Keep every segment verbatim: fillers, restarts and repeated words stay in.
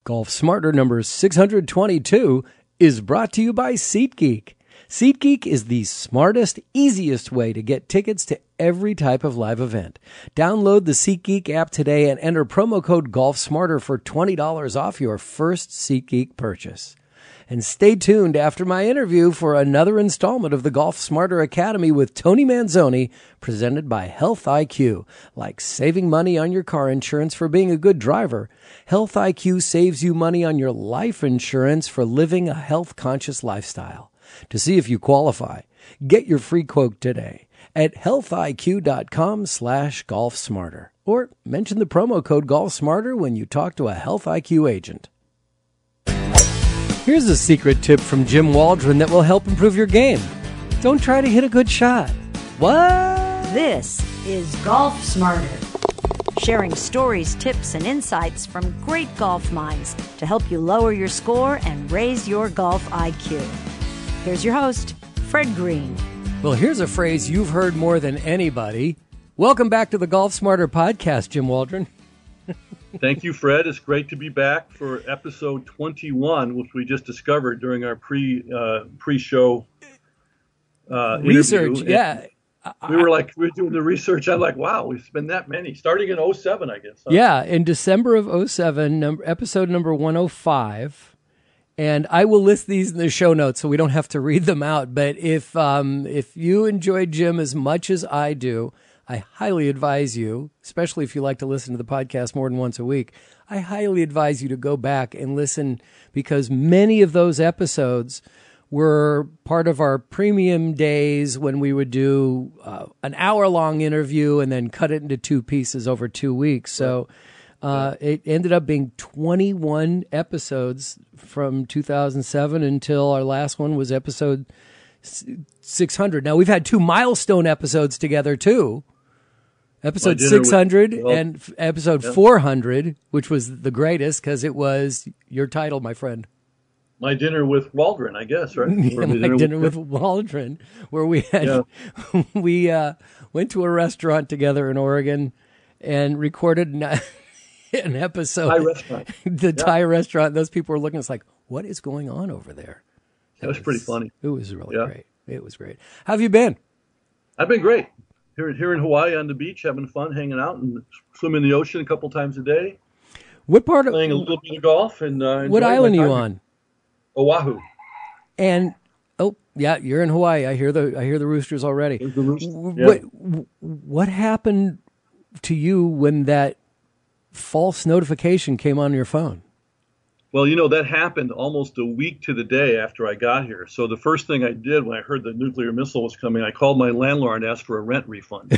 Golf Smarter number six hundred twenty-two is brought to you by SeatGeek. SeatGeek is the smartest, easiest way to get tickets to every type of live event. Download the SeatGeek app today and enter promo code GolfSmarter for twenty dollars off your first SeatGeek purchase. And stay tuned after my interview for another installment of the Golf Smarter Academy with Tony Manzoni, presented by Health I Q. Like saving money on your car insurance for being a good driver, Health I Q saves you money on your life insurance for living a health-conscious lifestyle. To see if you qualify, get your free quote today at healthiq.com slash golfsmarter or mention the promo code GolfSmarter when you talk to a Health I Q agent. Here's a secret tip from Jim Waldron that will help improve your game. Don't try to hit a good shot. What? This is Golf Smarter, sharing stories, tips, and insights from great golf minds to help you lower your score and raise your golf I Q. Here's your host, Fred Green. Well, here's a phrase you've heard more than anybody. Welcome back to the Golf Smarter podcast, Jim Waldron. Thank you, Fred. It's great to be back for episode twenty-one, which we just discovered during our pre uh, pre-show uh, research. Interview. Yeah, we were like we were doing the research. I'm like, wow, we've been that many, starting in oh seven, I guess. Huh? Yeah, in December of oh seven, number, episode number one oh five, and I will list these in the show notes so we don't have to read them out. But if um, if you enjoyed Jim as much as I do, I highly advise you, especially if you like to listen to the podcast more than once a week, I highly advise you to go back and listen, because many of those episodes were part of our premium days when we would do uh, an hour-long interview and then cut it into two pieces over two weeks. So uh, it ended up being twenty-one episodes from two thousand seven until our last one was episode six hundred. Now, we've had two milestone episodes together, too. Episode six hundred with, well, and f- episode yeah. four hundred, which was the greatest because it was your title, my friend. My dinner with Waldron, I guess, right? yeah, my dinner, dinner with, with Waldron, where we had yeah. we uh, went to a restaurant together in Oregon and recorded an, an episode. Thai restaurant. The yeah. Thai restaurant. Those people were looking. It's like, what is going on over there? That was, was pretty funny. It was really yeah. great. It was great. How have you been? I've been great. Here, here in Hawaii on the beach, having fun, hanging out, and swimming in the ocean a couple times a day. What part of playing a little bit of golf and uh, what island are you on? Oahu. And oh yeah, you're in Hawaii. I hear the I hear the roosters already. The rooster, yeah. What what happened to you when that false notification came on your phone? Well, you know, that happened almost a week to the day after I got here. So the first thing I did when I heard the nuclear missile was coming, I called my landlord and asked for a rent refund.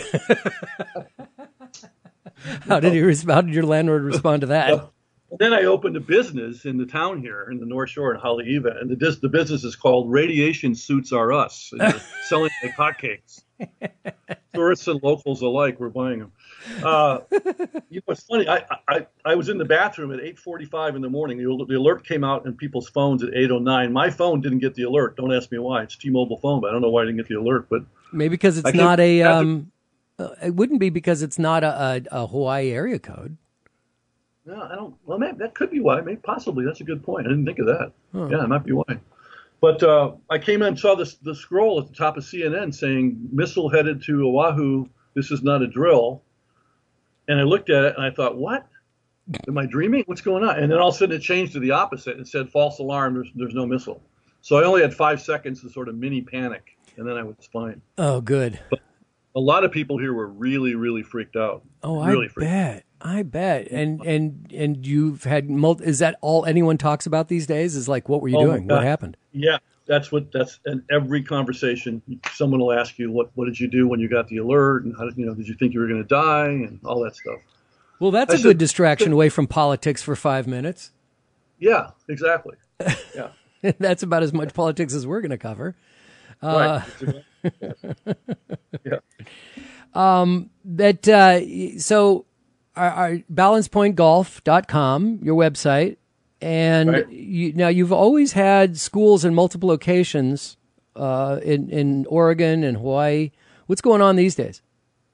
How did he respond? How did your landlord respond to that? Well, then I opened a business in the town here in the North Shore in Haleiwa, and the, the business is called Radiation Suits Are Us. And they're selling like hotcakes. Tourists and locals alike were buying them. Uh, you know, it's funny. I, I I was in the bathroom at eight forty-five in the morning. The, the alert came out in people's phones at eight oh nine. My phone didn't get the alert. Don't ask me why. It's a T-Mobile phone, but I don't know why I didn't get the alert. But maybe because it's not a. Um, uh, it wouldn't be because it's not a, a, a Hawaii area code. No, I don't. Well, maybe, that could be why. Maybe possibly. That's a good point. I didn't think of that. Huh. Yeah, that might be why. But uh, I came in and saw this the scroll at the top of C N N saying missile headed to Oahu. This is not a drill. And I looked at it and I thought, what? Am I dreaming? What's going on? And then all of a sudden it changed to the opposite. It said false alarm. There's there's no missile. So I only had five seconds to sort of mini panic, and then I was fine. Oh, good. But a lot of people here were really, really freaked out. Oh, really I bet. Out. I bet. And and and you've had multi, is that all anyone talks about these days? Is like, what were you oh doing? What happened? Yeah, that's what that's in every conversation. Someone will ask you, what what did you do when you got the alert, and how did you know did you think you were going to die, and all that stuff. Well, that's I a said, good distraction away from politics for five minutes. Yeah, exactly. Yeah, that's about as much politics as we're going to cover. Right. Uh, yeah. Um. That uh. So. Our, our balance point golf dot com, your website, and right. you, now you've always had schools in multiple locations uh, in in Oregon and Hawaii. What's going on these days?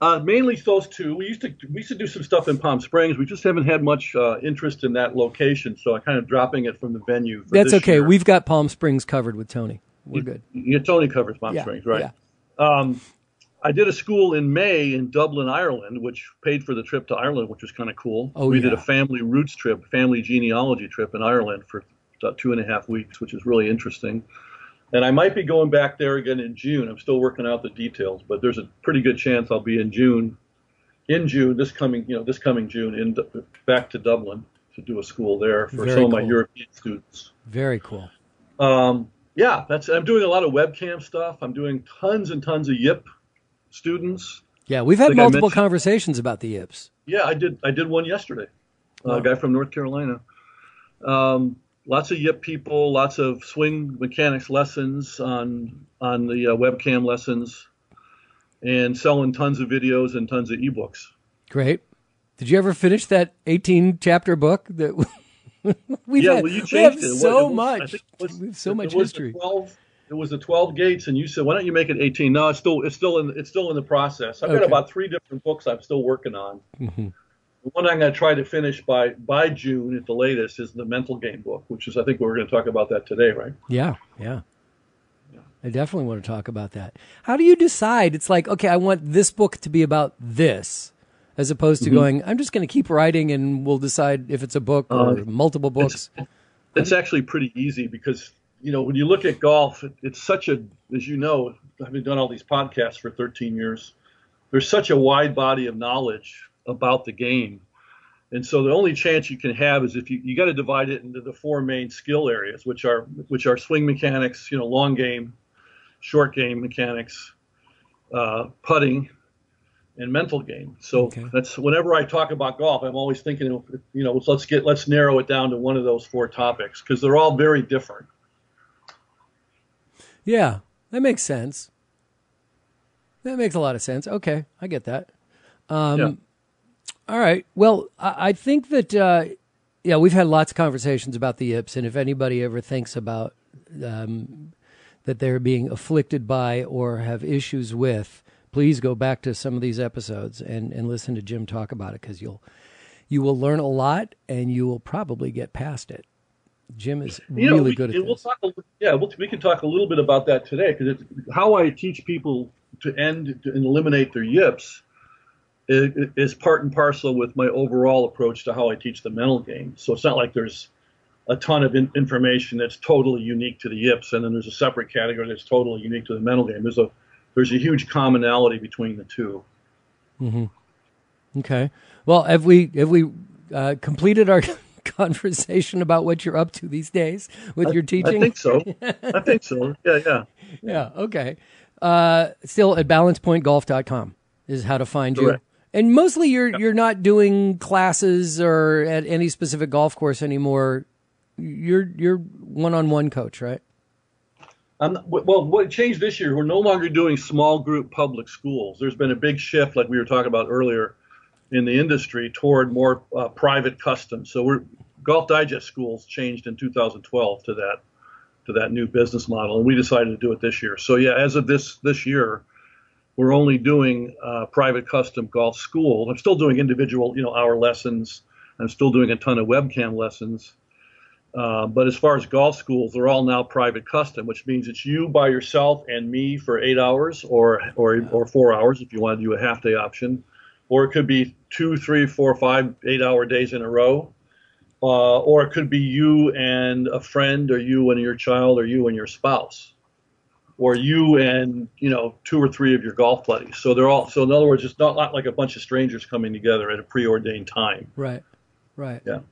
Uh, mainly those two. We used to we used to do some stuff in Palm Springs. We just haven't had much uh, interest in that location, so I'm kind of dropping it from the venue. For That's this okay. year. We've got Palm Springs covered with Tony. We're good. Yeah, Tony covers Palm Yeah, Springs, right? yeah. Um, I did a school in May in Dublin, Ireland, which paid for the trip to Ireland, which was kind of cool. Oh, we yeah. did a family roots trip, family genealogy trip in Ireland for about two and a half weeks, which is really interesting. And I might be going back there again in June. I'm still working out the details, but there's a pretty good chance I'll be in June. In June, this coming, you know, this coming June, in back to Dublin to do a school there for Very some of my cool. European students. Very cool. Um, yeah, that's. I'm doing a lot of webcam stuff. I'm doing tons and tons of Yip students. Yeah, we've had Like I multiple mentioned- conversations about the Yips. Yeah, I did. I did one yesterday. Wow. A guy from North Carolina. Um, lots of Yip people. Lots of swing mechanics lessons on on the uh, webcam lessons, and selling tons of videos and tons of ebooks. Great. Did you ever finish that eighteen chapter book that we've yeah, had? well, you we have changed it. It so was- I much. think it was- we have so it much was the history. twelve It was the twelve gates, and you said, "Why don't you make it eighteen?" No, it's still it's still in it's still in the process. I've got Okay. about three different books I'm still working on. Mm-hmm. The one I'm going to try to finish by by June at the latest is the mental game book, which is I think we're going to talk about that today, right? Yeah, yeah. I definitely want to talk about that. How do you decide? It's like, okay, I want this book to be about this, as opposed to Mm-hmm. going, I'm just going to keep writing and we'll decide if it's a book or Uh, multiple books. It's actually pretty easy because, you know, when you look at golf, it, it's such a, as you know, having done all these podcasts for thirteen years, there's such a wide body of knowledge about the game. And so the only chance you can have is if you, you got to divide it into the four main skill areas, which are, which are swing mechanics, you know, long game, short game mechanics, uh, putting, and mental game. So Okay. that's whenever I talk about golf, I'm always thinking, you know, let's get let's narrow it down to one of those four topics because they're all very different. Yeah, that makes sense. That makes a lot of sense. Okay, I get that. Um, Yeah. All right. Well, I, I think that, uh, yeah, we've had lots of conversations about the Yips, and if anybody ever thinks about um, that they're being afflicted by or have issues with, please go back to some of these episodes and, and listen to Jim talk about it because you'll you will learn a lot and you will probably get past it. Jim is You know, really we, good at and we'll this. talk. A, yeah, we'll, we can talk a little bit about that today because how I teach people to end to eliminate their yips is, is part and parcel with my overall approach to how I teach the mental game. So it's not like there's a ton of in, information that's totally unique to the yips, and then there's a separate category that's totally unique to the mental game. There's a there's a huge commonality between the two. Mm-hmm. Okay. Well, have we have we uh, completed our conversation about what you're up to these days with your teaching? I think so. I think so. Yeah, yeah. Yeah. Okay. Uh, still at balance point golf dot com is how to find you. Correct. And mostly you're you're not doing classes or at any specific golf course anymore. You're you're one-on-one coach, right? I'm not, well, what changed this year, we're no longer doing small group public schools. There's been a big shift, like we were talking about earlier, in the industry toward more uh, private custom. So we're Golf Digest schools changed in two thousand twelve to that to that new business model, and we decided to do it this year. So yeah, as of this this year, we're only doing uh, private custom golf school. I'm still doing individual, you know, hour lessons. I'm still doing a ton of webcam lessons. Uh, but as far as golf schools, they're all now private custom, which means it's you by yourself and me for eight hours or or or four hours if you want to do a half day option, or it could be two, three, four, five, eight hour days in a row, uh, or it could be you and a friend, or you and your child, or you and your spouse, or you and you know two or three of your golf buddies. So they're all so in other words, it's not like a bunch of strangers coming together at a preordained time. Right. Right. Yeah.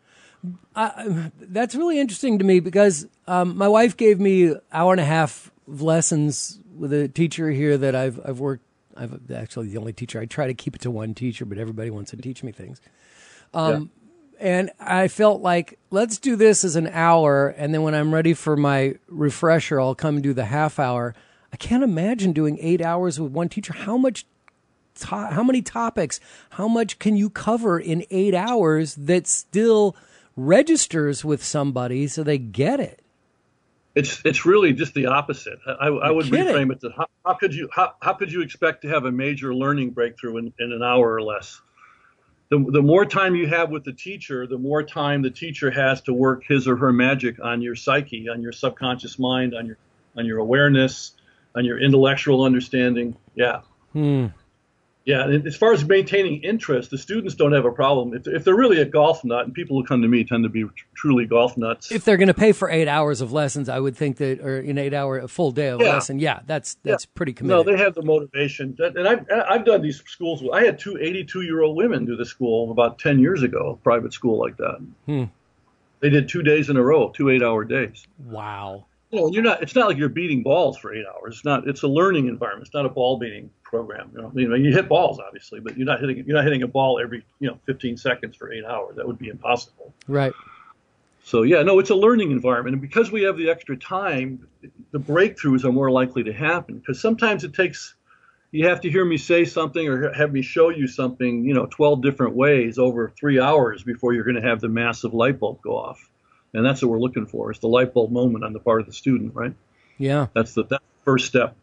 Uh, that's really interesting to me because um, my wife gave me hour and a half of lessons with a teacher here that I've I've worked. I've actually the only teacher. I try to keep it to one teacher, but everybody wants to teach me things. Um, yeah. And I felt like let's do this as an hour, and then when I'm ready for my refresher, I'll come and do the half hour. I can't imagine doing eight hours with one teacher. How much? To- how many topics? How much can you cover in eight hours that still registers with somebody so they get it? It's it's really just the opposite. I, I would kidding. reframe it to how, how could you how, how could you expect to have a major learning breakthrough in, in an hour or less? The, the more time you have with the teacher, the more time the teacher has to work his or her magic on your psyche, on your subconscious mind, on your on your awareness, on your intellectual understanding. Yeah. Hmm. Yeah, and as far as maintaining interest, the students don't have a problem. If, if they're really a golf nut, and people who come to me tend to be tr- truly golf nuts. If they're going to pay for eight hours of lessons, I would think that, or an eight-hour, a full day of Yeah. lesson, yeah, that's that's Yeah. pretty No, committed. they have the motivation. That, and I've, I've done these schools. I had two eighty-two-year-old women do the school about ten years ago, a private school like that. Hmm. They did two days in a row, two eight-hour days. Wow. You know, you're not. It's not like you're beating balls for eight hours. It's not. It's a learning environment. It's not a ball beating program. You know, you know, you hit balls obviously, but you're not hitting. You're not hitting a ball every you know fifteen seconds for eight hours. That would be impossible. Right. So yeah, no, it's a learning environment, and because we have the extra time, the breakthroughs are more likely to happen. Because sometimes it takes. You have to hear me say something or have me show you something, you know, twelve different ways over three hours before you're going to have the massive light bulb go off. And that's what we're looking for. It's the light bulb moment on the part of the student, right? Yeah. That's the, that's the first step.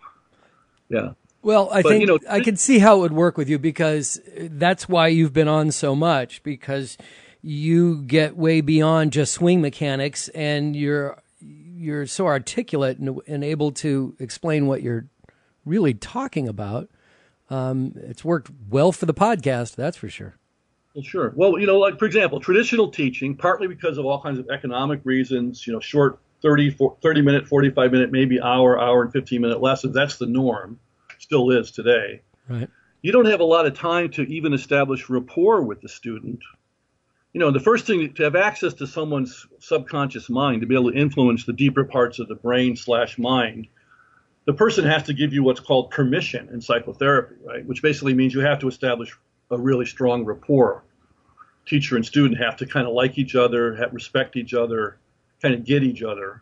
Yeah. Well, I But, think you know, I can see how it would work with you because that's why you've been on so much, because you get way beyond just swing mechanics and you're you're so articulate and, and able to explain what you're really talking about. Um, it's worked well for the podcast, that's for sure. Well, sure. Well, you know, like, for example, traditional teaching, partly because of all kinds of economic reasons, you know, short thirty, thirty minute, forty-five minute, maybe hour, hour and fifteen minute lessons, that's the norm, still is today. Right. You don't have a lot of time to even establish rapport with the student. You know, the first thing, to have access to someone's subconscious mind, to be able to influence the deeper parts of the brain slash mind, the person has to give you what's called permission in psychotherapy, right? Which basically means you have to establish a really strong rapport. Teacher and student have to kind of like each other, have, respect each other, kind of get each other.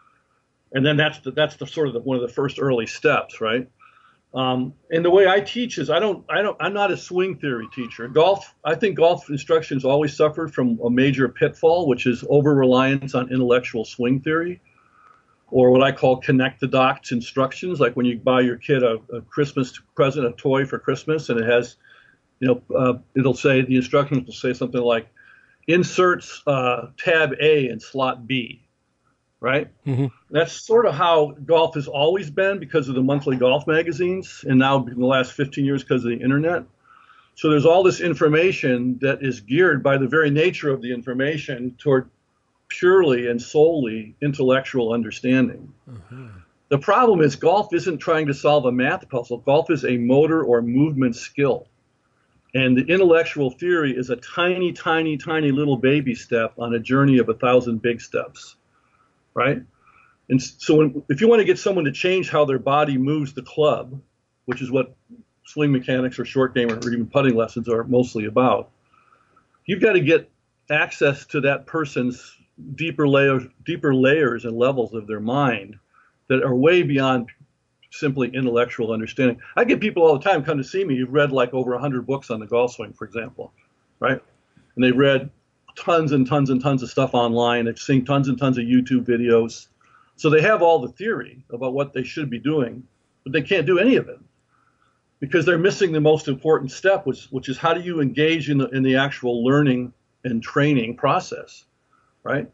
And then that's the, that's the sort of the, one of the first early steps, right? Um, and the way I teach is I don't, I don't, I'm not a swing theory teacher. Golf, I think golf instruction's always suffered from a major pitfall, which is over-reliance on intellectual swing theory, or what I call connect the dots instructions, like when you buy your kid a, a Christmas present, a toy for Christmas, and it has, you know, uh, it'll say, the instructions will say something like, inserts uh, tab A in slot B, right? Mm-hmm. That's sort of how golf has always been because of the monthly golf magazines, and now in the last fifteen years because of the internet. So there's all this information that is geared by the very nature of the information toward purely and solely intellectual understanding. Mm-hmm. The problem is golf isn't trying to solve a math puzzle. Golf is a motor or movement skill. And the intellectual theory is a tiny, tiny, tiny little baby step on a journey of a thousand big steps, right? And so when, if you want to get someone to change how their body moves the club, which is what swing mechanics or short game or even putting lessons are mostly about, you've got to get access to that person's deeper layers, deeper layers and levels of their mind that are way beyond simply intellectual understanding. I get people all the time come to see me who've read like over one hundred books on the golf swing, for example, right? And they've read tons and tons and tons of stuff online. They've seen tons and tons of YouTube videos. So they have all the theory about what they should be doing, but they can't do any of it because they're missing the most important step, which, which is how do you engage in the, in the actual learning and training process, right?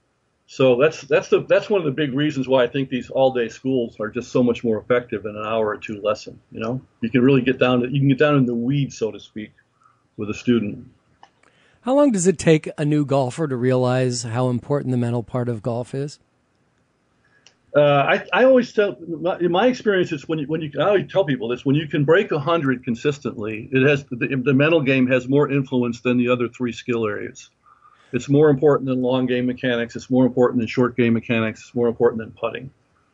So that's that's the that's one of the big reasons why I think these all-day schools are just so much more effective than an hour or two lesson. You know, you can really get down to you can get down in the weeds, so to speak, with a student. How long does it take a new golfer to realize how important the mental part of golf is? Uh, I I always tell in my experience, it's when you when you I always tell people this: when you can break a hundred consistently, it has the, the mental game has more influence than the other three skill areas. It's more important than long game mechanics. It's more important than short game mechanics. It's more important than putting.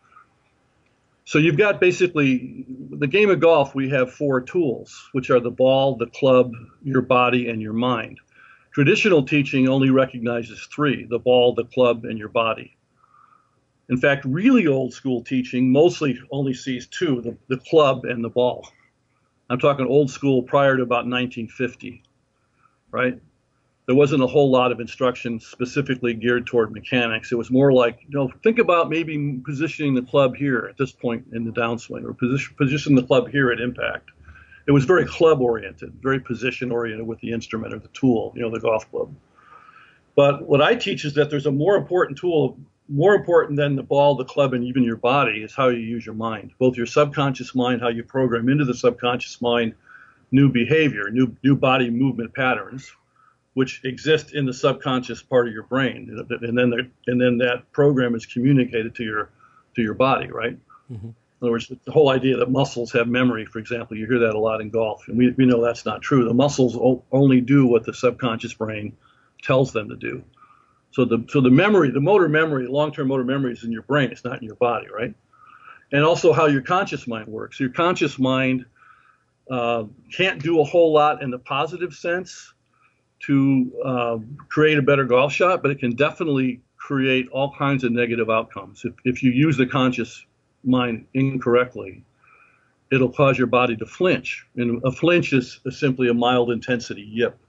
So you've got basically the game of golf. We have four tools, which are the ball, the club, your body, and your mind. Traditional teaching only recognizes three: the ball, the club, and your body. In fact, really old school teaching mostly only sees two: the, the club and the ball. I'm talking old school prior to about nineteen fifty, right? there wasn't a whole lot of instruction specifically geared toward mechanics. It was more like, you know, think about maybe positioning the club here at this point in the downswing, or position position the club here at impact. It was very club oriented, very position oriented with the instrument or the tool, you know, the golf club. But what I teach is that there's a more important tool, more important than the ball, the club, and even your body, is how you use your mind. Both your subconscious mind, how you program into the subconscious mind new behavior, new new body movement patterns, which exist in the subconscious part of your brain, and then the, and then that program is communicated to your to your body, right? Mm-hmm. In other words, the whole idea that muscles have memory, for example, you hear that a lot in golf, and we we know that's not true. The muscles o- only do what the subconscious brain tells them to do. So the so the memory, the motor memory, long-term motor memory is in your brain. It's not in your body, right? And also how your conscious mind works. Your conscious mind uh, can't do a whole lot in the positive sense to uh, create a better golf shot, but it can definitely create all kinds of negative outcomes. If, if you use the conscious mind incorrectly, it'll cause your body to flinch. And a flinch is, is simply a mild intensity yip.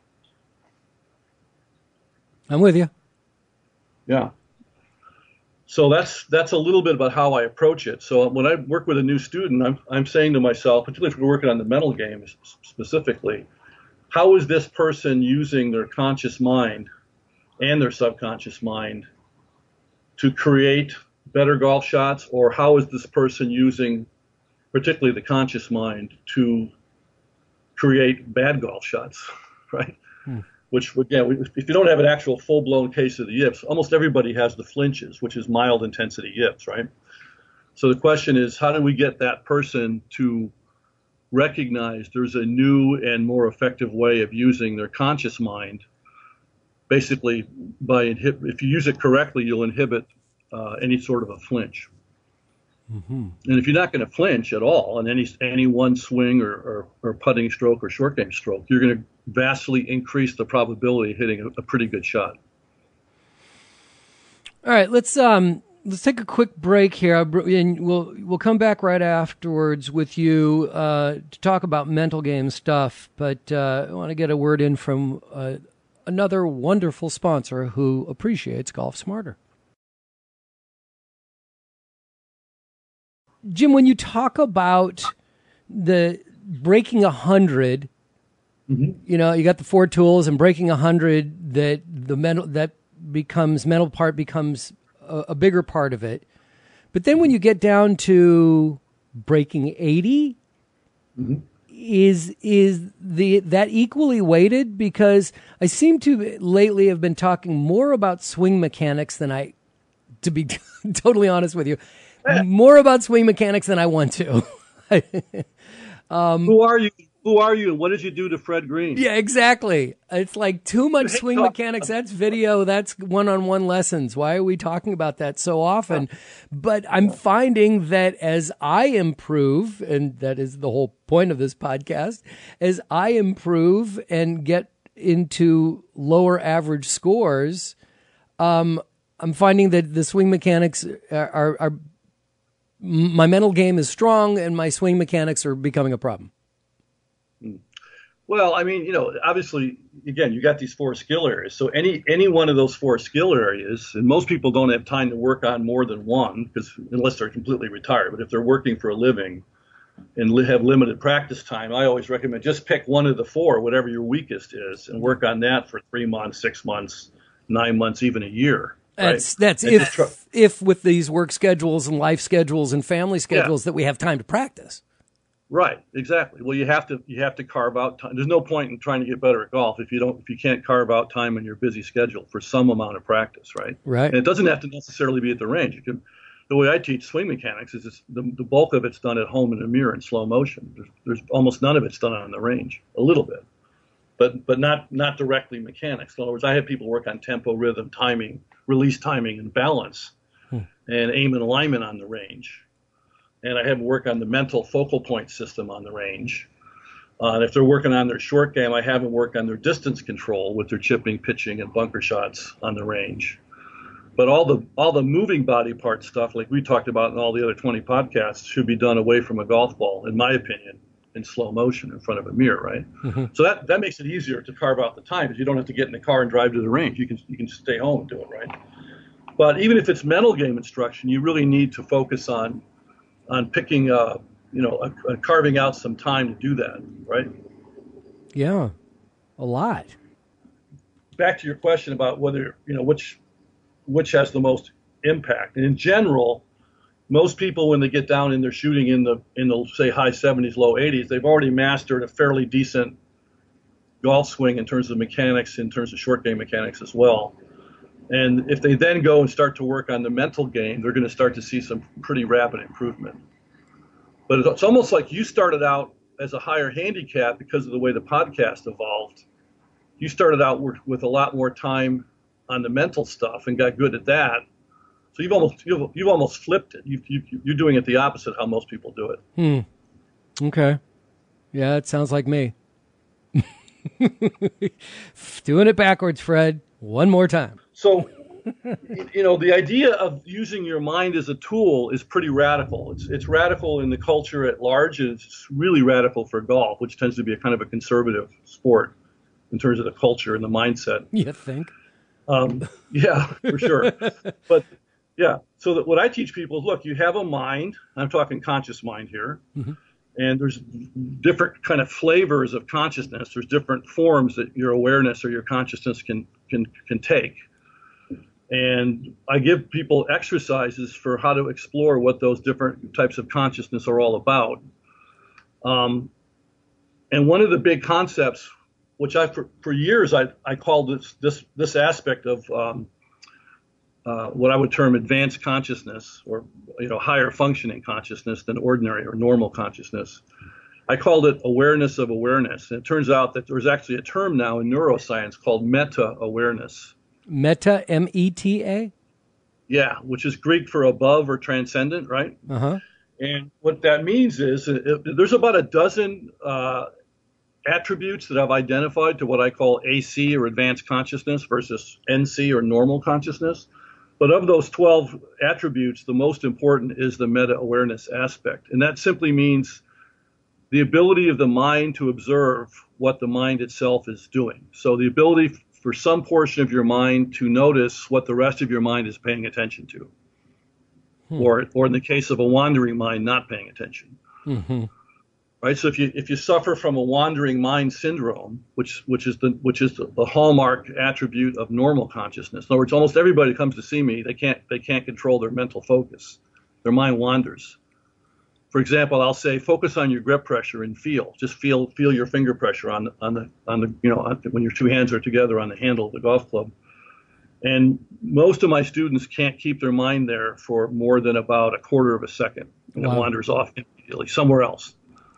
I'm with you. Yeah. So that's that's a little bit about how I approach it. So when I work with a new student, I'm I'm saying to myself, particularly if we're working on the mental game specifically, how is this person using their conscious mind and their subconscious mind to create better golf shots, or how is this person using particularly the conscious mind to create bad golf shots, right? Hmm. Which, again, if you don't have an actual full-blown case of the yips, almost everybody has the flinches, which is mild intensity yips, right? So the question is, how do we get that person to recognize there's a new and more effective way of using their conscious mind? Basically, by inhib- if you use it correctly, you'll inhibit uh, any sort of a flinch. Mm-hmm. And if you're not going to flinch at all on any any one swing or, or, or putting stroke or short game stroke, you're going to vastly increase the probability of hitting a, a pretty good shot. All right, let's um let's take a quick break here, and we'll we'll come back right afterwards with you uh, to talk about mental game stuff. But uh, I want to get a word in from uh, another wonderful sponsor who appreciates Golf Smarter. Jim, when you talk about the breaking a hundred, mm-hmm. you know, you got the four tools, and breaking a hundred, that the mental that becomes mental part becomes a, a bigger part of it. But then when you get down to breaking eighty, mm-hmm. is is the that equally weighted? Because I seem to lately have been talking more about swing mechanics than I, to be totally honest with you. More about swing mechanics than I want to. um, Who are you? Who are you? What did you do to Fred Green? Yeah, exactly. It's like too much swing mechanics. That's video. That's one-on-one lessons. Why are we talking about that so often? But I'm finding that as I improve, and that is the whole point of this podcast, as I improve and get into lower average scores, um, I'm finding that the swing mechanics are, are, are my mental game is strong, and my swing mechanics are becoming a problem. Well, I mean, you know, obviously, again, you got these four skill areas. So any any one of those four skill areas, and most people don't have time to work on more than one, because unless they're completely retired. But if they're working for a living and li- have limited practice time, I always recommend just pick one of the four, whatever your weakest is, and work on that for three months, six months, nine months, even a year. That's right? that's and if try- if with these work schedules and life schedules and family schedules yeah. that we have time to practice. Right, exactly. Well, you have to you have to carve out time. There's no point in trying to get better at golf if you don't if you can't carve out time in your busy schedule for some amount of practice, right? Right. And it doesn't have to necessarily be at the range. You can, the way I teach swing mechanics is it's, the the bulk of it's done at home in a mirror in slow motion. There's, there's almost none of it's done on the range, a little bit, but but not not directly mechanics. In other words, I have people work on tempo, rhythm, timing, release timing, and balance, hmm. and aim and alignment on the range. And I have them work on the mental focal point system on the range. Uh, and if they're working on their short game, I have them work on their distance control with their chipping, pitching, and bunker shots on the range. But all the all the moving body part stuff, like we talked about in all the other twenty podcasts, should be done away from a golf ball, in my opinion, in slow motion in front of a mirror, right? Mm-hmm. So that, that makes it easier to carve out the time because you don't have to get in the car and drive to the range. You can you can stay home and do it, right? But even if it's mental game instruction, you really need to focus on on picking, uh, you know, uh, carving out some time to do that, right? Yeah, a lot. Back to your question about whether, you know, which which has the most impact. And in general, most people, when they get down and they're shooting in the, in the say, high seventies, low eighties, they've already mastered a fairly decent golf swing in terms of mechanics, in terms of short game mechanics as well. And if they then go and start to work on the mental game, they're going to start to see some pretty rapid improvement. But it's almost like you started out as a higher handicap because of the way the podcast evolved. You started out with, with a lot more time on the mental stuff and got good at that. So you've almost you've, you've almost flipped it. You, you, you're doing it the opposite how most people do it. Hmm. Okay. Yeah, it sounds like me. Doing it backwards, Fred. One more time. So, you know, the idea of using your mind as a tool is pretty radical. It's it's radical in the culture at large, and it's really radical for golf, which tends to be a kind of a conservative sport in terms of the culture and the mindset. You think? Um, yeah, for sure. But yeah, so that what I teach people is, look, you have a mind. I'm talking conscious mind here. Mm-hmm. And there's different kind of flavors of consciousness. There's different forms that your awareness or your consciousness can can can take. And I give people exercises for how to explore what those different types of consciousness are all about. Um, and one of the big concepts, which I for, for years I I called this this this aspect of um, Uh, what I would term advanced consciousness, or you know, higher functioning consciousness than ordinary or normal consciousness. I called it awareness of awareness. And it turns out that there's actually a term now in neuroscience called meta-awareness. Meta, M E T A? Yeah, which is Greek for above or transcendent, right? Uh-huh. And what that means is it, it, there's about a dozen uh, attributes that I've identified to what I call A C, or advanced consciousness, versus N C, or normal consciousness. But of those twelve attributes, the most important is the meta-awareness aspect. And that simply means the ability of the mind to observe what the mind itself is doing. So the ability for some portion of your mind to notice what the rest of your mind is paying attention to. Hmm. Or, or in the case of a wandering mind, not paying attention. Mm-hmm. Right. So if you if you suffer from a wandering mind syndrome, which which is the which is the, the hallmark attribute of normal consciousness. In other words, almost everybody who comes to see me, they can't they can't control their mental focus. Their mind wanders. For example, I'll say, focus on your grip pressure and feel. Just feel feel your finger pressure on the on the on the you know on, when your two hands are together on the handle of the golf club. And most of my students can't keep their mind there for more than about a quarter of a second, and wow. It wanders off immediately somewhere else.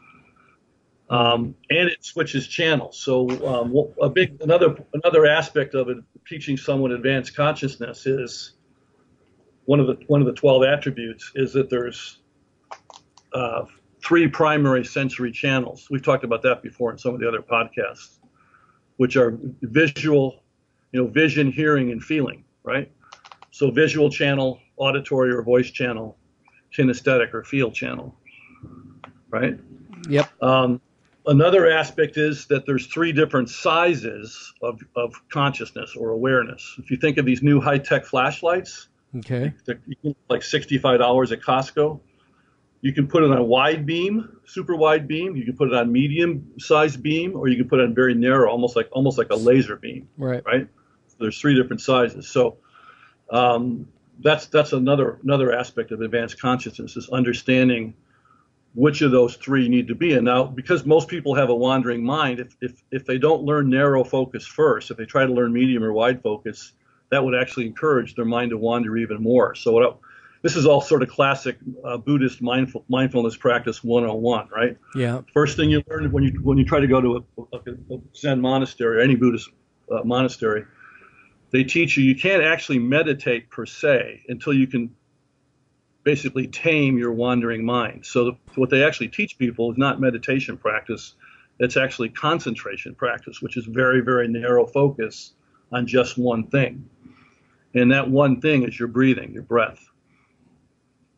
Um, and it switches channels. So um, a big another another aspect of it, teaching someone advanced consciousness, is one of the one of the twelve attributes is that there's uh, three primary sensory channels. We've talked about that before in some of the other podcasts, which are visual, you know, vision, hearing, and feeling. Right. So visual channel, auditory or voice channel, kinesthetic or feel channel. Right. Yep. Um, Another aspect is that there's three different sizes of, of consciousness or awareness. If you think of these new high-tech flashlights, okay, they're like sixty-five dollars at Costco. You can put it on wide beam, super wide beam. You can put it on medium-sized beam, or you can put it on very narrow, almost like almost like a laser beam. Right. Right. So there's three different sizes. So um, that's that's another another aspect of advanced consciousness, is understanding which of those three need to be in. Now, because most people have a wandering mind, if, if, if they don't learn narrow focus first, if they try to learn medium or wide focus, that would actually encourage their mind to wander even more. So what I, this is all sort of classic uh, Buddhist mindful, mindfulness practice one oh one, right? Yeah. First thing you learn when you when you try to go to a, a, a Zen monastery or any Buddhist uh, monastery, they teach you you can't actually meditate per se until you can basically tame your wandering mind. So the, what they actually teach people is not meditation practice. It's actually concentration practice, which is very, very narrow focus on just one thing. And that one thing is your breathing, your breath.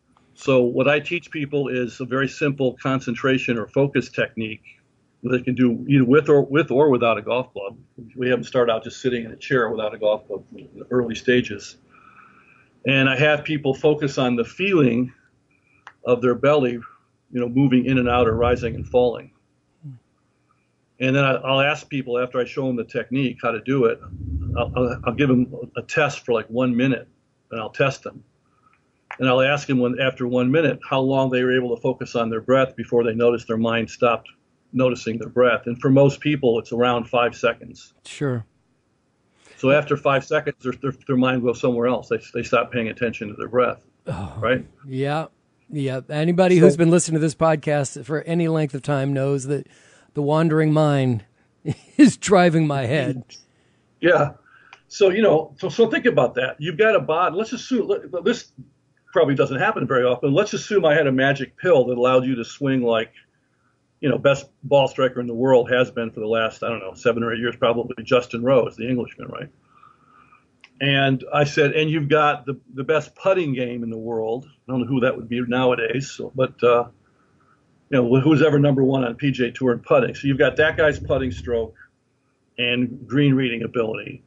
So what I teach people is a very simple concentration or focus technique that they can do either with or with or without a golf club. We have them start out just sitting in a chair without a golf club in the early stages. And I have people focus on the feeling of their belly, you know, moving in and out or rising and falling. And then I'll ask people after I show them the technique, how to do it, I'll, I'll, I'll give them a test for like one minute, and I'll test them. And I'll ask them when, after one minute, how long they were able to focus on their breath before they noticed their mind stopped noticing their breath. And for most people, it's around five seconds. Sure. So after five seconds, their, their, their mind goes somewhere else. They, they stop paying attention to their breath, oh, right? Yeah. Yeah. Anybody so, who's been listening to this podcast for any length of time knows that the wandering mind is driving my head. Yeah. So, you know, so, so think about that. You've got a body. Let's assume, this probably doesn't happen very often. Let's assume I had a magic pill that allowed you to swing like, you know, best ball striker in the world has been for the last, I don't know, seven or eight years, probably Justin Rose, the Englishman, right? And I said, and you've got the, the best putting game in the world. I don't know who that would be nowadays, so, but, uh, you know, who's ever number one on P G A Tour in putting. So you've got that guy's putting stroke and green reading ability.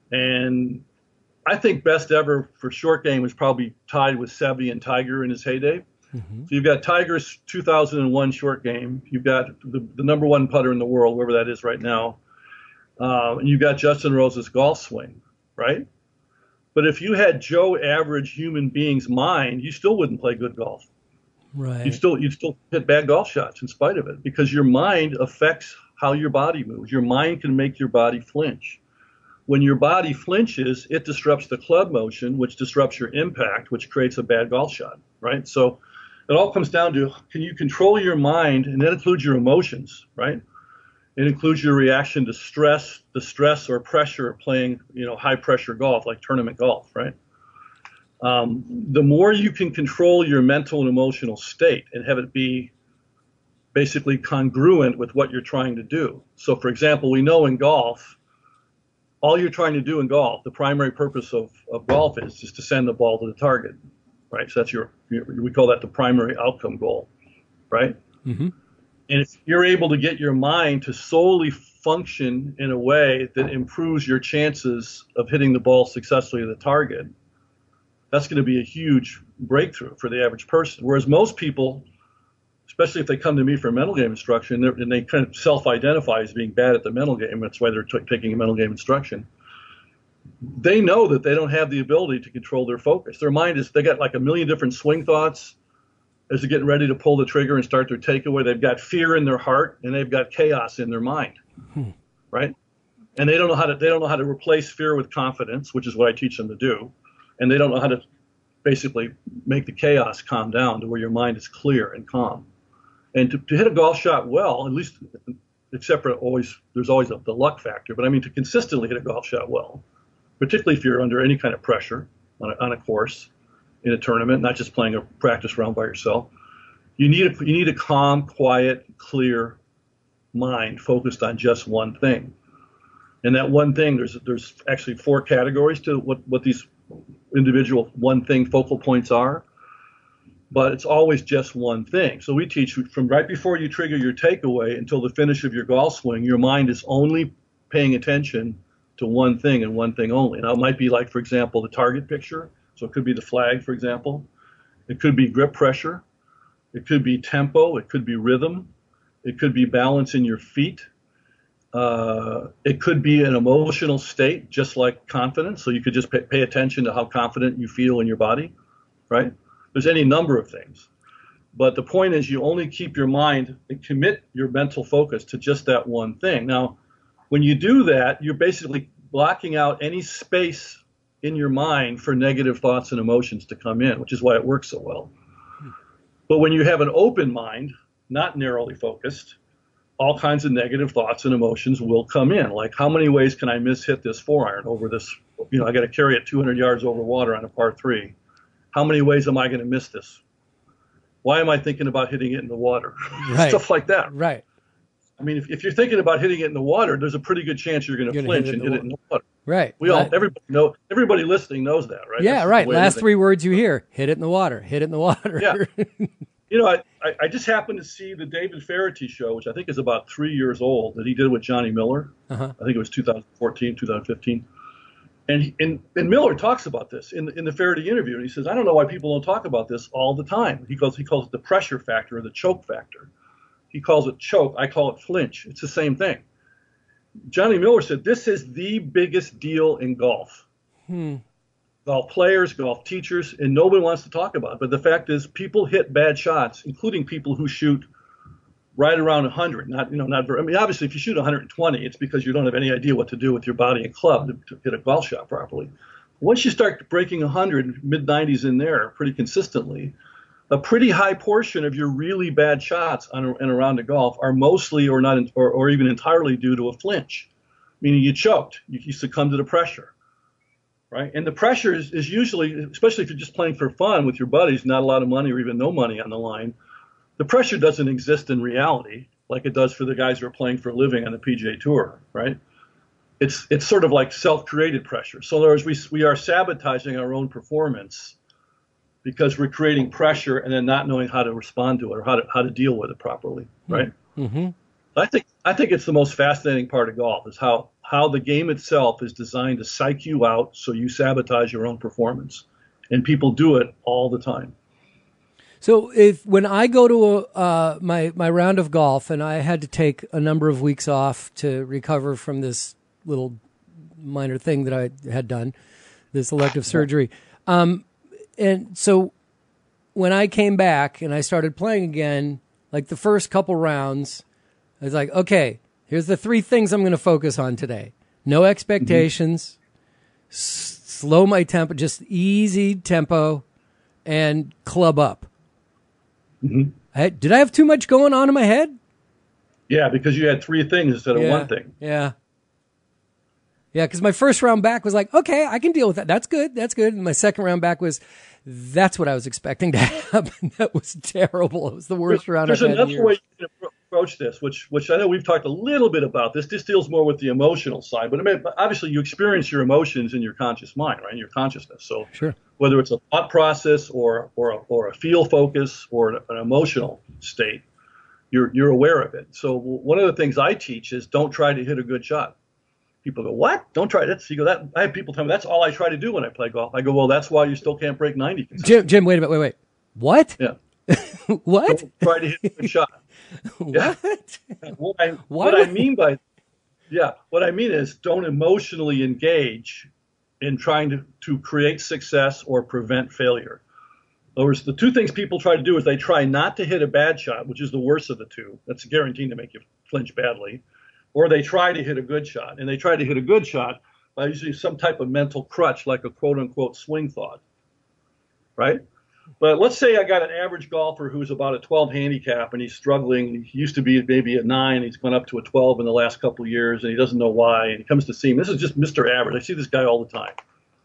And I think best ever for short game is probably tied with Seve and Tiger in his heyday. Mm-hmm. So you've got Tiger's two thousand one short game. You've got the, the number one putter in the world, wherever that is right now. Uh, and you've got Justin Rose's golf swing, right? But if you had Joe average human being's mind, you still wouldn't play good golf. Right. You still you'd still hit bad golf shots in spite of it, because your mind affects how your body moves. Your mind can make your body flinch. When your body flinches, it disrupts the club motion, which disrupts your impact, which creates a bad golf shot, right? So it all comes down to, can you control your mind? And that includes your emotions, right? It includes your reaction to stress, the stress or pressure of playing, you know, high pressure golf, like tournament golf, right? Um, the more you can control your mental and emotional state and have it be basically congruent with what you're trying to do. So, for example, we know in golf, all you're trying to do in golf, the primary purpose of, of golf is just to send the ball to the target, right? So that's your, we call that the primary outcome goal, right? Mm-hmm. And if you're able to get your mind to solely function in a way that improves your chances of hitting the ball successfully at the target, that's going to be a huge breakthrough for the average person. Whereas most people, especially if they come to me for mental game instruction, and they kind of self-identify as being bad at the mental game, that's why they're t- taking a mental game instruction, they know that they don't have the ability to control their focus. Their mind is, they got like a million different swing thoughts as they're getting ready to pull the trigger and start their takeaway. They've got fear in their heart, and they've got chaos in their mind, hmm. right? And they don't know how to, they don't know how to replace fear with confidence, which is what I teach them to do. And they don't know how to basically make the chaos calm down to where your mind is clear and calm. And to, to hit a golf shot well, at least, except for always, there's always a, the luck factor, but I mean to consistently hit a golf shot well, particularly if you're under any kind of pressure on a, on a course, in a tournament, not just playing a practice round by yourself, you need a, you need a calm, quiet, clear mind focused on just one thing. And that one thing, there's there's actually four categories to what, what these individual one thing focal points are, but it's always just one thing. So we teach from right before you trigger your takeaway until the finish of your golf swing, your mind is only paying attention to one thing and one thing only. Now it might be like, for example, the target picture. So it could be the flag, for example. It could be grip pressure. It could be tempo. It could be rhythm. It could be balance in your feet. Uh, it could be an emotional state, just like confidence. So you could just pay, pay attention to how confident you feel in your body, right? There's any number of things. But the point is, you only keep your mind and commit your mental focus to just that one thing. Now, when you do that, you're basically blocking out any space in your mind for negative thoughts and emotions to come in, which is why it works so well. But when you have an open mind, not narrowly focused, all kinds of negative thoughts and emotions will come in. Like, how many ways can I miss-hit this four iron over this? You know, I got to carry it two hundred yards over water on a par three. How many ways am I going to miss this? Why am I thinking about hitting it in the water? Right. Stuff like that. Right. I mean, if, if you're thinking about hitting it in the water, there's a pretty good chance you're going to flinch hit and hit it in the water. Right. We all, everybody know, everybody listening knows that, right? Yeah, That's right. Last three words you hear: hit it in the water. Hit it in the water. Yeah. You know, I, I, I just happened to see the David Faraday show, which I think is about three years old, that he did with Johnny Miller. Uh-huh. I think it was two thousand fourteen, two thousand fifteen. And, he, and and Miller talks about this in the, in the Faraday interview, and he says, I don't know why people don't talk about this all the time. He calls he calls it the pressure factor or the choke factor. He calls it choke. I call it flinch. It's the same thing. Johnny Miller said this is the biggest deal in golf. Hmm. Golf players, golf teachers, and nobody wants to talk about it. But the fact is, people hit bad shots, including people who shoot right around one hundred. Not, you know, not very. I mean, obviously, if you shoot one hundred twenty, it's because you don't have any idea what to do with your body and club to, to hit a golf shot properly. Once you start breaking one hundred, mid nineties in there pretty consistently, a pretty high portion of your really bad shots on a, and around a golf are mostly or not, or, or even entirely due to a flinch, meaning you choked, you, you succumbed to the pressure. Right. And the pressure is, is usually, especially if you're just playing for fun with your buddies, not a lot of money or even no money on the line, the pressure doesn't exist in reality like it does for the guys who are playing for a living on the P G A Tour. Right. It's it's sort of like self-created pressure. So in other words, we, we are sabotaging our own performance because we're creating pressure and then not knowing how to respond to it or how to how to deal with it properly. Right. Mm-hmm. I think I think it's the most fascinating part of golf is how how the game itself is designed to psych you out so you sabotage your own performance. And people do it all the time. So if when I go to a, uh, my, my round of golf and I had to take a number of weeks off to recover from this little minor thing that I had done, this elective surgery. Um, and so when I came back and I started playing again, like the first couple rounds, I was like, okay, here's the three things I'm going to focus on today. No expectations, mm-hmm. s- slow my tempo, just easy tempo, and club up. Mm-hmm. I, did I have too much going on in my head? Yeah, because you had three things instead of yeah, one thing. Yeah. Yeah, because my first round back was like, okay, I can deal with that. That's good. That's good. And my second round back was, that's what I was expecting to happen. That was terrible. It was the worst there's, round there's I've had in another years. way you can approach this, which which I know we've talked a little bit about this. This deals more with the emotional side, but I mean, obviously you experience your emotions in your conscious mind, right? In your consciousness. So sure. Whether it's a thought process or or a, or a feel focus or an, an emotional state, you're you're aware of it. So one of the things I teach is don't try to hit a good shot. People go, what? Don't try that. You go, that. I have people tell me that's all I try to do when I play golf. I go, well, that's why you still can't break ninety. Jim, Jim, wait a minute, wait, wait. What? Yeah. What? Don't try to hit a good shot. What? Yeah. What, I, what I mean by, yeah, what I mean is don't emotionally engage in trying to, to create success or prevent failure. In other words, the two things people try to do is they try not to hit a bad shot, which is the worst of the two. That's guaranteed to make you flinch badly. Or they try to hit a good shot, and they try to hit a good shot by using some type of mental crutch, like a quote-unquote swing thought, right? But let's say I got an average golfer who's about a twelve handicap, and he's struggling. He used to be maybe a nine. He's gone up to a twelve in the last couple of years, and he doesn't know why. And he comes to see me. This is just Mister Average. I see this guy all the time.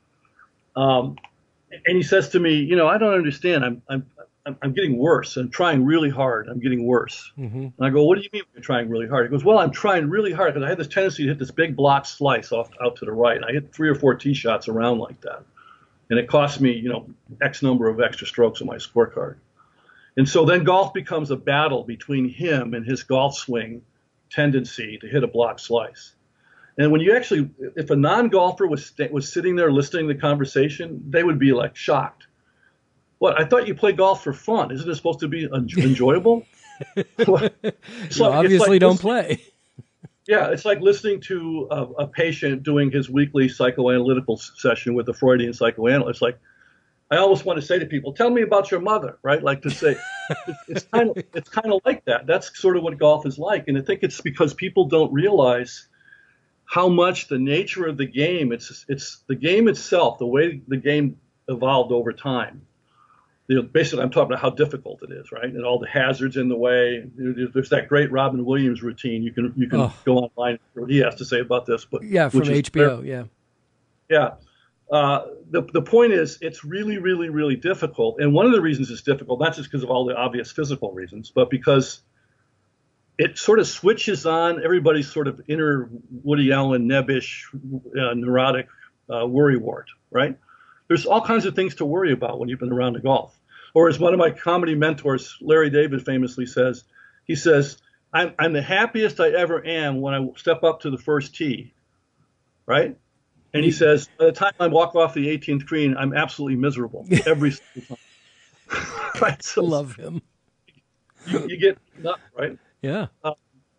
Um, and he says to me, you know, I don't understand. I'm I'm I'm getting worse. I'm trying really hard. I'm getting worse. Mm-hmm. And I go, what do you mean you're trying really hard? He goes, well, I'm trying really hard because I had this tendency to hit this big block slice off out to the right. And I hit three or four tee shots around like that. And it cost me, you know, X number of extra strokes on my scorecard. And so then golf becomes a battle between him and his golf swing tendency to hit a block slice. And when you actually, if a non-golfer was was sitting there listening to the conversation, they would be like shocked. What? I thought you play golf for fun. Isn't it supposed to be enjoyable? you like, obviously like don't play. Yeah, it's like listening to a, a patient doing his weekly psychoanalytical session with a Freudian psychoanalyst. It's like, I almost want to say to people, tell me about your mother, right? Like to say, it's, it's kind of it's kind of like that. That's sort of what golf is like. And I think it's because people don't realize how much the nature of the game, it's it's the game itself, the way the game evolved over time. You know, basically, I'm talking about how difficult it is, right? And all the hazards in the way. There's that great Robin Williams routine. You can you can oh. go online and hear what he has to say about this. But yeah, from H B O, yeah. Yeah. Uh, the the point is, it's really, really, really difficult. And one of the reasons it's difficult, not just because of all the obvious physical reasons, but because it sort of switches on everybody's sort of inner Woody Allen, nebbish, uh, neurotic uh, worrywart, right? There's all kinds of things to worry about when you've been around the golf. Or as one of my comedy mentors, Larry David, famously says, he says, I'm, I'm the happiest I ever am when I step up to the first tee, right? And he says, by the time I walk off the eighteenth green, I'm absolutely miserable every single time. Right? So love him. You, you get nuts, right? Yeah. Uh,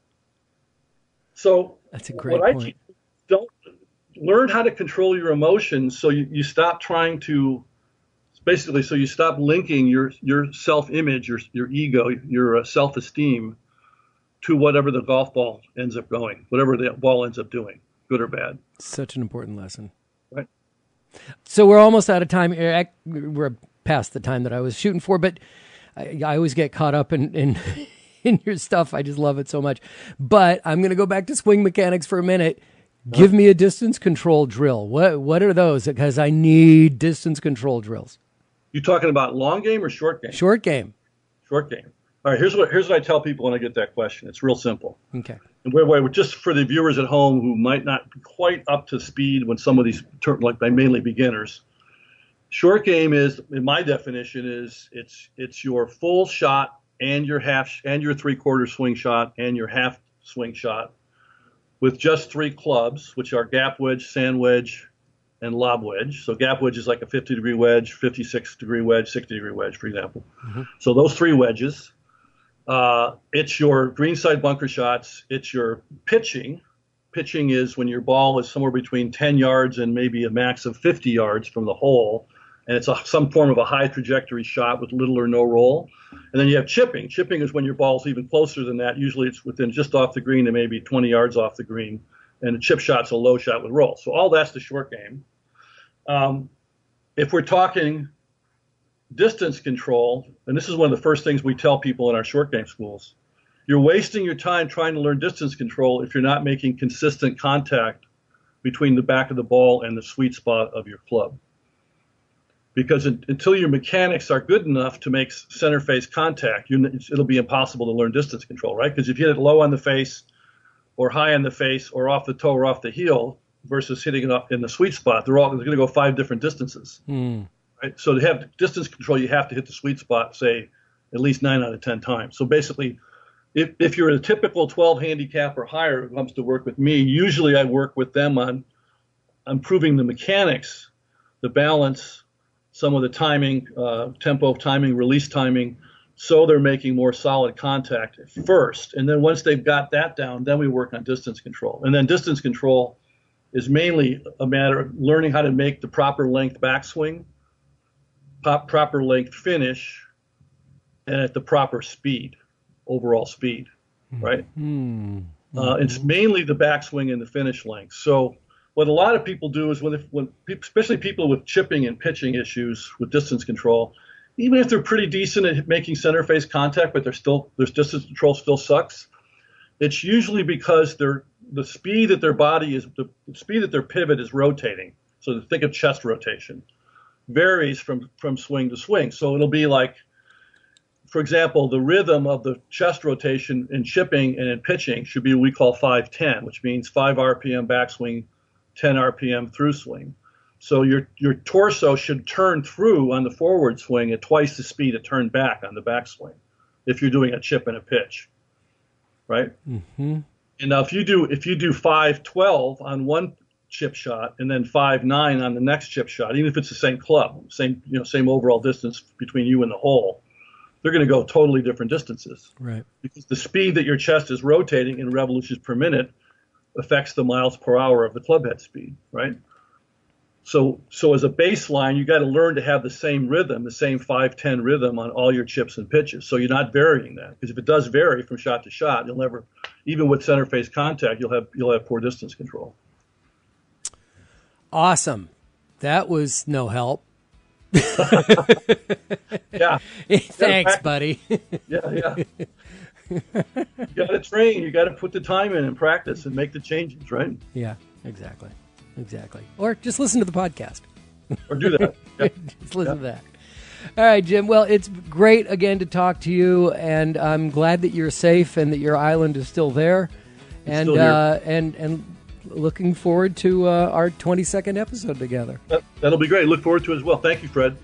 so that's a great what point. I teach, don't learn how to control your emotions so you, you stop trying to, basically, so you stop linking your, your self-image, your, your ego, your uh, self-esteem to whatever the golf ball ends up going, whatever the ball ends up doing, good or bad. Such an important lesson. Right. So we're almost out of time. We're past the time that I was shooting for, but I, I always get caught up in, in, in your stuff. I just love it so much. But I'm going to go back to swing mechanics for a minute. Give me a distance control drill. What what are those? Because I need distance control drills. You talking about long game or short game? Short game. Short game. All right, here's what here's what I tell people when I get that question. It's real simple. Okay. And wait, wait, just for the viewers at home who might not be quite up to speed when some of these terms, like by mainly beginners, short game is, in my definition, is it's it's your full shot and your half and your three quarter swing shot and your half swing shot with just three clubs, which are gap wedge, sand wedge, and lob wedge. So gap wedge is like a fifty degree wedge, fifty-six degree wedge, sixty degree wedge, for example. Mm-hmm. So those three wedges. Uh, it's your greenside bunker shots. It's your pitching. Pitching is when your ball is somewhere between ten yards and maybe a max of fifty yards from the hole. And it's a, some form of a high trajectory shot with little or no roll. And then you have chipping. Chipping is when your ball's even closer than that. Usually it's within just off the green and maybe twenty yards off the green. And a chip shot's a low shot with roll. So all that's the short game. Um, if we're talking distance control, and this is one of the first things we tell people in our short game schools, you're wasting your time trying to learn distance control if you're not making consistent contact between the back of the ball and the sweet spot of your club. Because it, until your mechanics are good enough to make center face contact, you, it'll be impossible to learn distance control, right? Because if you hit it low on the face or high on the face or off the toe or off the heel versus hitting it up in the sweet spot, they're all going to go five different distances. Mm. Right? So to have distance control, you have to hit the sweet spot, say, at least nine out of ten times. So basically, if, if you're a typical twelve handicap or higher who comes to work with me, usually I work with them on improving the mechanics, the balance, some of the timing, uh, tempo, timing, release timing, so they're making more solid contact first. And then once they've got that down, then we work on distance control. And then distance control is mainly a matter of learning how to make the proper length backswing, pop, proper length finish, and at the proper speed, overall speed, right? Mm-hmm. Uh, it's mainly the backswing and the finish length. So what a lot of people do is when, if, when especially people with chipping and pitching issues with distance control, even if they're pretty decent at making center face contact, but they're still, their distance control still sucks, it's usually because they're, the speed that their body is, the speed that their pivot is rotating. So think of chest rotation. Varies from, from swing to swing. So it'll be like, for example, the rhythm of the chest rotation in chipping and in pitching should be what we call five ten, which means five R P M backswing, ten R P M through swing. So your your torso should turn through on the forward swing at twice the speed it turned back on the backswing if you're doing a chip and a pitch, right? Mm-hmm. And now if you do if you do five twelve on one chip shot and then five nine on the next chip shot, even if it's the same club, same you know same overall distance between you and the hole, they're going to go totally different distances. Right. Because the speed that your chest is rotating in revolutions per minute affects the miles per hour of the club head speed, right? So so as a baseline, you got to learn to have the same rhythm, the same five ten rhythm on all your chips and pitches. So you're not varying that, because if it does vary from shot to shot, you'll never, even with center face contact, you'll have you'll have poor distance control. Awesome. That was no help. Yeah. Thanks, buddy. Yeah, yeah. You got to train. You got to put the time in and practice and make the changes, right? Yeah, exactly. Exactly. Or just listen to the podcast. Or do that. Yeah. Just listen yeah. to that. All right, Jim. Well, it's great again to talk to you, and I'm glad that you're safe and that your island is still there. It's and still here. Uh, and and looking forward to uh, our twenty-second episode together. That, that'll be great. Look forward to it as well. Thank you, Fred.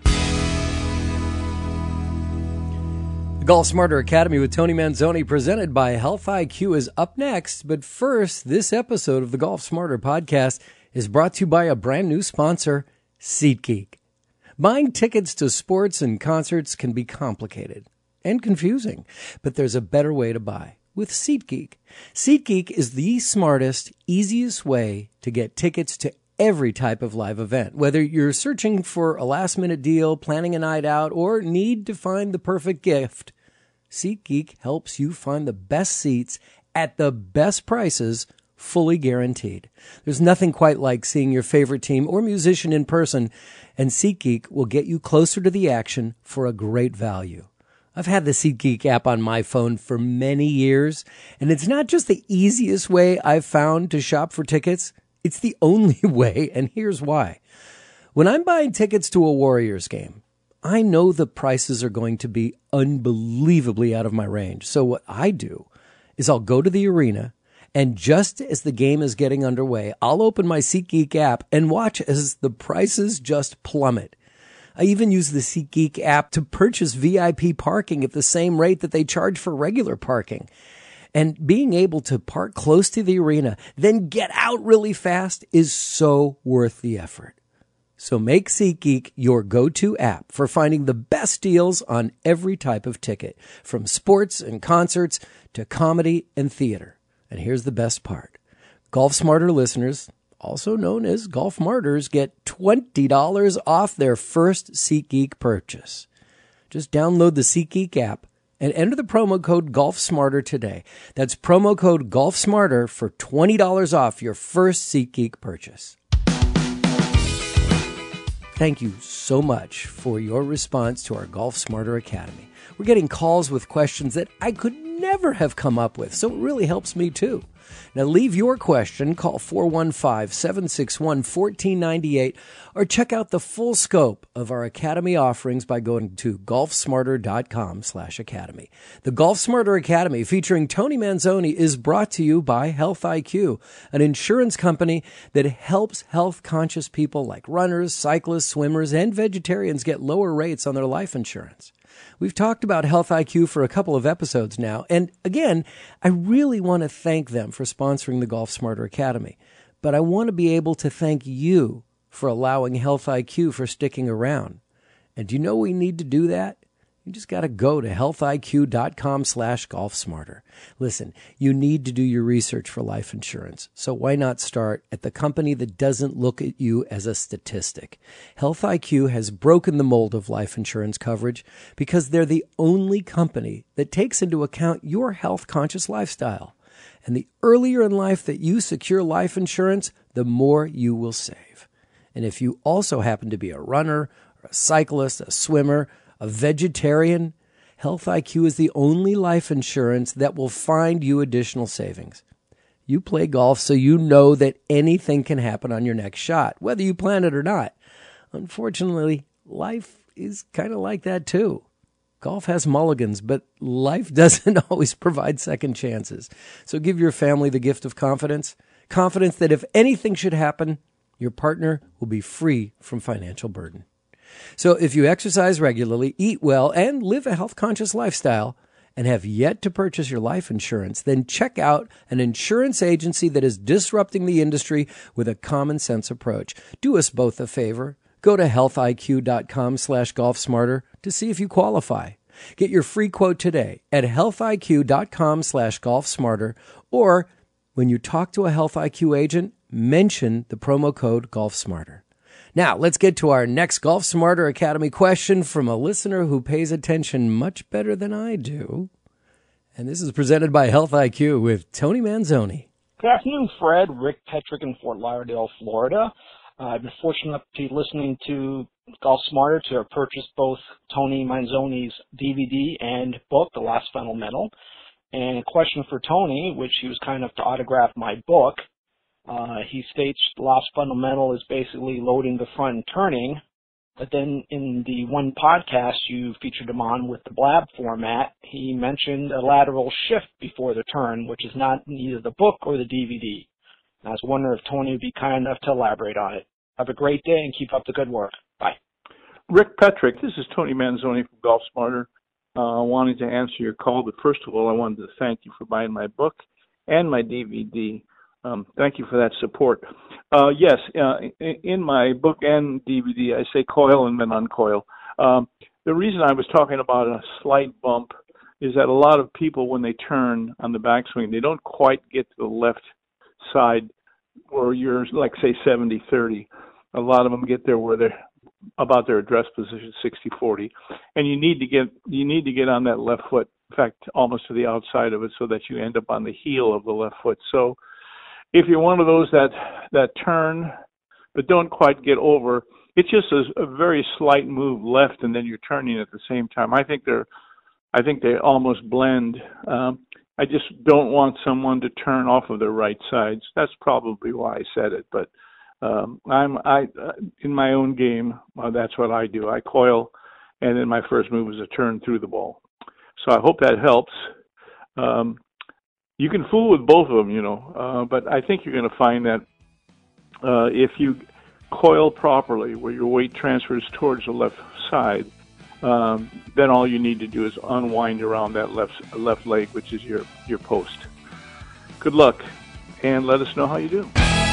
The Golf Smarter Academy with Tony Manzoni, presented by Health I Q, is up next. But first, this episode of the Golf Smarter podcast is brought to you by a brand new sponsor, SeatGeek. Buying tickets to sports and concerts can be complicated and confusing, but there's a better way to buy with SeatGeek. SeatGeek is the smartest, easiest way to get tickets to every type of live event. Whether you're searching for a last-minute deal, planning a night out, or need to find the perfect gift, SeatGeek helps you find the best seats at the best prices, fully guaranteed. There's nothing quite like seeing your favorite team or musician in person, and SeatGeek will get you closer to the action for a great value. I've had the SeatGeek app on my phone for many years, and it's not just the easiest way I've found to shop for tickets. It's the only way, and here's why. When I'm buying tickets to a Warriors game, I know the prices are going to be unbelievably out of my range. So what I do is I'll go to the arena, and just as the game is getting underway, I'll open my SeatGeek app and watch as the prices just plummet. I even use the SeatGeek app to purchase V I P parking at the same rate that they charge for regular parking. And being able to park close to the arena, then get out really fast is so worth the effort. So make SeatGeek your go-to app for finding the best deals on every type of ticket, from sports and concerts to comedy and theater. And here's the best part. Golf Smarter listeners, also known as Golf Martyrs, get twenty dollars off their first SeatGeek purchase. Just download the SeatGeek app and enter the promo code GolfSmarter today. That's promo code GolfSmarter for twenty dollars off your first SeatGeek purchase. Thank you so much for your response to our Golf Smarter Academy. We're getting calls with questions that I could never have come up with, so it really helps me too. Now leave your question, call four one five, seven six one, one four nine eight, or check out the full scope of our Academy offerings by going to golfsmarter.com slash academy. The Golf Smarter Academy, featuring Tony Manzoni, is brought to you by Health I Q, an insurance company that helps health-conscious people like runners, cyclists, swimmers, and vegetarians get lower rates on their life insurance. We've talked about Health I Q for a couple of episodes now, and again, I really want to thank them for sponsoring the Golf Smarter Academy, but I want to be able to thank you for allowing Health I Q for sticking around. And do you know we need to do that? You just got to go to healthiq.com slash golfsmarter. Listen, you need to do your research for life insurance, so why not start at the company that doesn't look at you as a statistic? Health I Q has broken the mold of life insurance coverage because they're the only company that takes into account your health-conscious lifestyle. And the earlier in life that you secure life insurance, the more you will save. And if you also happen to be a runner, or a cyclist, a swimmer, a vegetarian, Health I Q is the only life insurance that will find you additional savings. You play golf, so you know that anything can happen on your next shot, whether you plan it or not. Unfortunately, life is kind of like that too. Golf has mulligans, but life doesn't always provide second chances. So give your family the gift of confidence. Confidence that if anything should happen, your partner will be free from financial burden. So if you exercise regularly, eat well, and live a health-conscious lifestyle, and have yet to purchase your life insurance, then check out an insurance agency that is disrupting the industry with a common-sense approach. Do us both a favor. Go to healthiq.com slash golfsmarter to see if you qualify. Get your free quote today at healthiq.com slash golfsmarter, or when you talk to a Health I Q agent, mention the promo code GolfSmarter. Now, let's get to our next Golf Smarter Academy question from a listener who pays attention much better than I do. And this is presented by Health I Q with Tony Manzoni. Good afternoon, Fred. Rick Petrick in Fort Lauderdale, Florida. Uh, I've been fortunate enough to be listening to Golf Smarter to have purchased both Tony Manzoni's D V D and book, The Last Fundamental. And a question for Tony, which he was kind enough to autograph my book. Uh, he states the last fundamental is basically loading the front and turning, But then in the one podcast you featured him on with the blab format, he mentioned a lateral shift before the turn, which is not in either the book or the D V D. And I was wondering if Tony would be kind enough to elaborate on it. Have a great day and keep up the good work. Bye. Rick Petrick, this is Tony Manzoni from Golf Smarter. Uh, wanting to answer your call, but first of all, I wanted to thank you for buying my book and my D V D. Um, thank you for that support. Uh, yes, uh, in, in my book and D V D, I say coil and then uncoil. Um, the reason I was talking about a slight bump is that a lot of people, when they turn on the backswing, they don't quite get to the left side where you're, like, say, seventy thirty. A lot of them get there where they're about their address position, sixty forty. And you need to get you need to get on that left foot, in fact, almost to the outside of it, so that you end up on the heel of the left foot. So if you're one of those that that turn but don't quite get over, it's just a, a very slight move left, and then you're turning at the same time. I think they're, I think they almost blend. Um, I just don't want someone to turn off of their right sides. That's probably why I said it. But um, I'm I uh, in my own game. Uh, that's what I do. I coil, and then my first move is a turn through the ball. So I hope that helps. Um, You can fool with both of them, you know, uh, but I think you're going to find that uh, if you coil properly, where your weight transfers towards the left side, um, then all you need to do is unwind around that left left leg, which is your, your post. Good luck, and let us know how you do.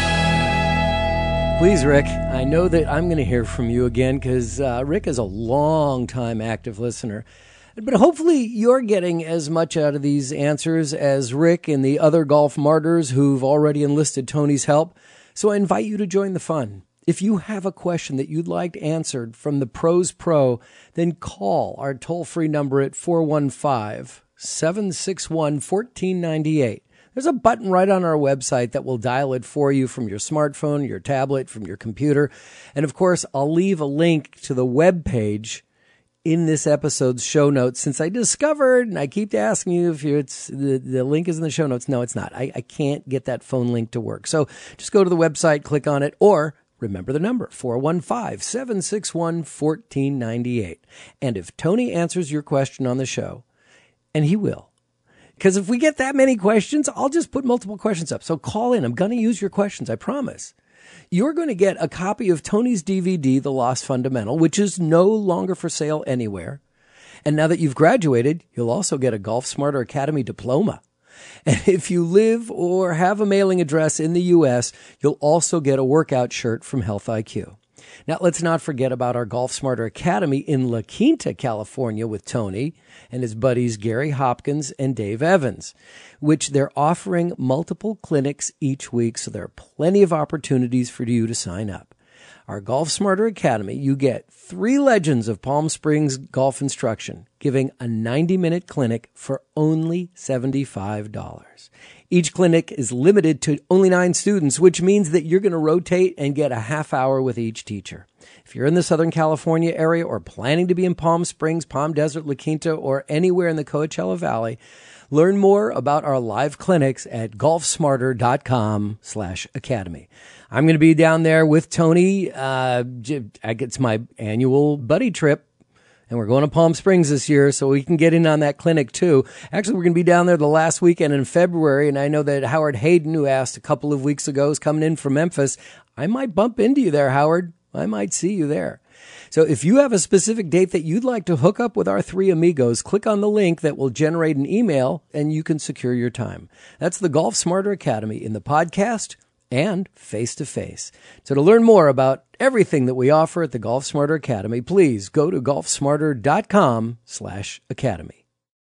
Please, Rick, I know that I'm going to hear from you again because uh, Rick is a long-time active listener. But hopefully you're getting as much out of these answers as Rick and the other golf martyrs who've already enlisted Tony's help. So I invite you to join the fun. If you have a question that you'd like answered from the Pros Pro, then call our toll-free number at four one five, seven six one, one four nine eight. There's a button right on our website that will dial it for you from your smartphone, your tablet, from your computer. And of course, I'll leave a link to the web page in this episode's show notes, since I discovered, and I keep asking you if it's the, the link is in the show notes. No, it's not. I, I can't get that phone link to work. So just go to the website, click on it, or remember the number, four one five, seven six one, one four nine eight. And if Tony answers your question on the show, and he will, because if we get that many questions, I'll just put multiple questions up. So call in. I'm going to use your questions, I promise. You're going to get a copy of Tony's D V D, The Lost Fundamental, which is no longer for sale anywhere. And now that you've graduated, you'll also get a Golf Smarter Academy diploma. And if you live or have a mailing address in the U S, you'll also get a workout shirt from Health I Q. Now, let's not forget about our Golf Smarter Academy in La Quinta, California, with Tony and his buddies Gary Hopkins and Dave Evans, which they're offering multiple clinics each week, so there are plenty of opportunities for you to sign up. Our Golf Smarter Academy, you get three legends of Palm Springs golf instruction, giving a ninety-minute clinic for only seventy-five dollars. Each clinic is limited to only nine students, which means that you're going to rotate and get a half hour with each teacher. If you're in the Southern California area or planning to be in Palm Springs, Palm Desert, La Quinta, or anywhere in the Coachella Valley, learn more about our live clinics at golfsmarter.com slash academy. I'm going to be down there with Tony. Uh, it's my annual buddy trip. And we're going to Palm Springs this year, so we can get in on that clinic too. Actually, we're going to be down there the last weekend in February, and I know that Howard Hayden, who asked a couple of weeks ago, is coming in from Memphis. I might bump into you there, Howard. I might see you there. So if you have a specific date that you'd like to hook up with our three amigos, click on the link that will generate an email, and you can secure your time. That's the Golf Smarter Academy in the podcast and face-to-face. So to learn more about everything that we offer at the Golf Smarter Academy, please go to golfsmarter.com slash academy.